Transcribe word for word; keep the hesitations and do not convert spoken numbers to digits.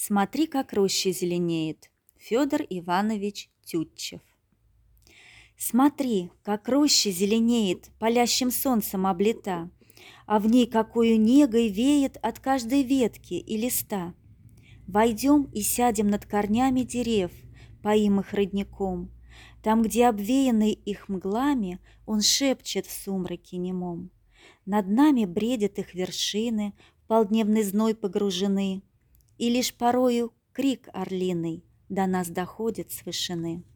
Смотри, как роща зеленеет. Федор Иванович Тютчев. Смотри, как роща зеленеет, палящим солнцем облита, а в ней какою негой веет от каждой ветки и листа. Войдем и сядем над корнями дерев, поим их родником, там, где обвеянный их мглами он шепчет в сумраке немом. Над нами бредят их вершины, в полдневный зной погружены, и лишь порою крик орлиный до нас доходит с вышины.